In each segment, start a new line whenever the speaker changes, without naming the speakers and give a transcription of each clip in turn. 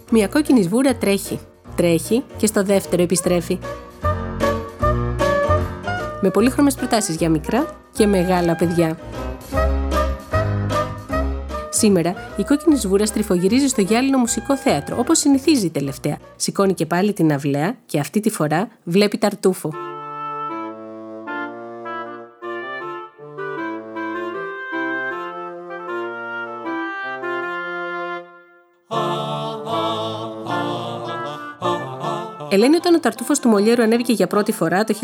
Μια κόκκινη σβούρα τρέχει. Τρέχει και στο δεύτερο επιστρέφει. Με πολύχρωμες προτάσεις για μικρά και μεγάλα παιδιά. Σήμερα η κόκκινη σβούρα στριφογυρίζει στο Γυάλινο Μουσικό Θέατρο, όπως συνηθίζει τελευταία. Σηκώνει και πάλι την αυλαία και αυτή τη φορά βλέπει Ταρτούφο. Ελένη, όταν ο Ταρτούφος του Μολιέρου ανέβηκε για πρώτη φορά το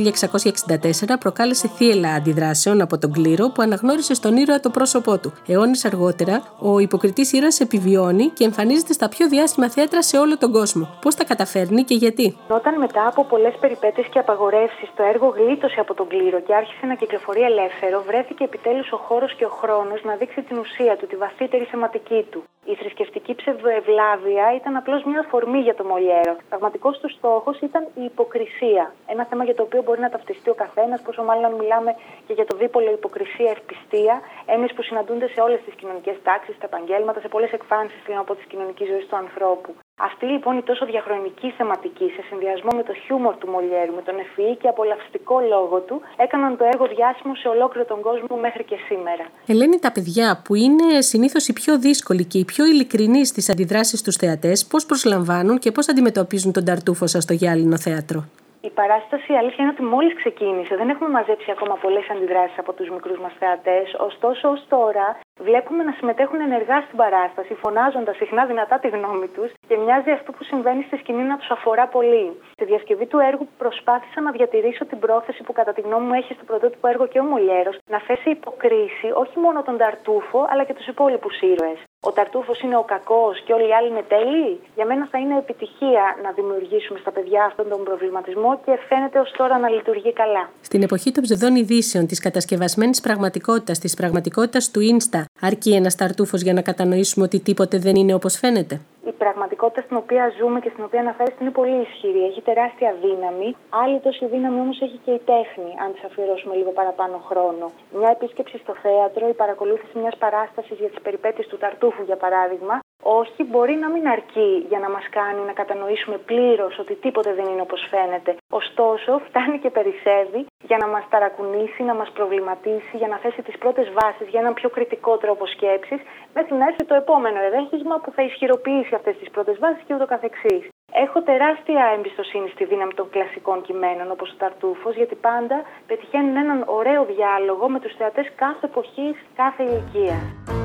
1664, προκάλεσε θύελλα αντιδράσεων από τον κλήρο που αναγνώρισε στον ήρωα το πρόσωπό του. Αιώνες αργότερα, ο υποκριτής ήρωας επιβιώνει και εμφανίζεται στα πιο διάσημα θέατρα σε όλο τον κόσμο. Πώς τα καταφέρνει και γιατί?
Όταν μετά από πολλές περιπέτειες και απαγορεύσεις το έργο γλίτωσε από τον κλήρο και άρχισε να κυκλοφορεί ελεύθερο, βρέθηκε επιτέλους ο χώρος και ο χρόνος να δείξει την ουσία του, τη βαθύτερη θεματική του. Η θρησκευτική ψευδοευλάβεια ήταν απλώς μια αφορμή για το Μολιέρο. Πραγματικός του στόχος ήταν η υποκρισία. Ένα θέμα για το οποίο μπορεί να ταυτιστεί ο καθένας, πόσο μάλλον μιλάμε και για το δίπολο υποκρισία-ευπιστία, έννοιες που συναντούνται σε όλες τις κοινωνικές τάξεις, στα επαγγέλματα, σε πολλές εκφάνσεις από της κοινωνικής ζωής του ανθρώπου. Αυτή λοιπόν η τόσο διαχρονική θεματική, σε συνδυασμό με το χιούμορ του Μολιέρου, με τον ευφυή και απολαυστικό λόγο του, έκαναν το έργο διάσημο σε ολόκληρο τον κόσμο μέχρι και σήμερα.
Ελένη, τα παιδιά που είναι συνήθως οι πιο δύσκολοι και οι πιο ειλικρινείς στις αντιδράσεις στους θεατές, πώς προσλαμβάνουν και πώς αντιμετωπίζουν τον Ταρτούφο σας στο Γυάλινο Θέατρο?
Η παράσταση, η αλήθεια είναι ότι μόλις ξεκίνησε, δεν έχουμε μαζέψει ακόμα πολλές αντιδράσεις από τους μικρούς μας θεατές. Ωστόσο, ως τώρα, βλέπουμε να συμμετέχουν ενεργά στην παράσταση, φωνάζοντας συχνά δυνατά τη γνώμη τους και μοιάζει αυτό που συμβαίνει στη σκηνή να τους αφορά πολύ. Στη διασκευή του έργου προσπάθησα να διατηρήσω την πρόθεση που, κατά τη γνώμη μου, έχει στο πρωτότυπο έργο και ο Μολιέρος, να θέσει υποκρίση όχι μόνο τον Ταρτούφο, αλλά και τους υπόλοιπους ήρωες. Ο Ταρτούφος είναι ο κακός και όλοι οι άλλοι είναι τέλειοι. Για μένα θα είναι επιτυχία να δημιουργήσουμε στα παιδιά αυτόν τον προβληματισμό και φαίνεται ως τώρα να λειτουργεί καλά.
Στην εποχή των ψευδών ειδήσεων, της κατασκευασμένης πραγματικότητας, της πραγματικότητας του Insta, αρκεί ένας Ταρτούφος για να κατανοήσουμε ότι τίποτε δεν είναι όπως φαίνεται?
Η πραγματικότητα στην οποία ζούμε και στην οποία αναφέρεστε είναι πολύ ισχυρή. Έχει τεράστια δύναμη. Άλλη τόση δύναμη όμως έχει και η τέχνη, αν της αφιερώσουμε λίγο παραπάνω χρόνο. Μια επίσκεψη στο θέατρο, η παρακολούθηση μιας παράστασης για τις περιπέτειες του Ταρτούφου, για παράδειγμα, όχι, μπορεί να μην αρκεί για να μας κάνει να κατανοήσουμε πλήρως ότι τίποτε δεν είναι όπως φαίνεται. Ωστόσο, φτάνει και περισσεύει για να μας ταρακουνήσει, να μας προβληματίσει, για να θέσει τις πρώτες βάσεις για έναν πιο κριτικό τρόπο σκέψης, μέχρι να έρθει το επόμενο εδέχισμα που θα ισχυροποιήσει αυτές τις πρώτες βάσεις και ούτω καθεξής. Έχω τεράστια εμπιστοσύνη στη δύναμη των κλασικών κειμένων όπως ο Ταρτούφος, γιατί πάντα πετυχαίνουν έναν ωραίο διάλογο με τους θεατές κάθε εποχής, κάθε ηλικίας.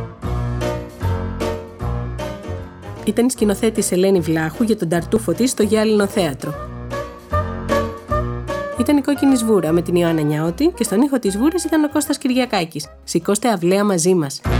Ήταν η σκηνοθέτης Ελένη Βλάχου για τον Ταρτούφο της στο Γυάλινο Θέατρο. Ήταν η κόκκινη σβούρα με την Ιωάννα Νιάωτη και στον ήχο της σβούρας ήταν ο Κώστας Κυριακάκης. Σηκώστε αυλαία μαζί μας.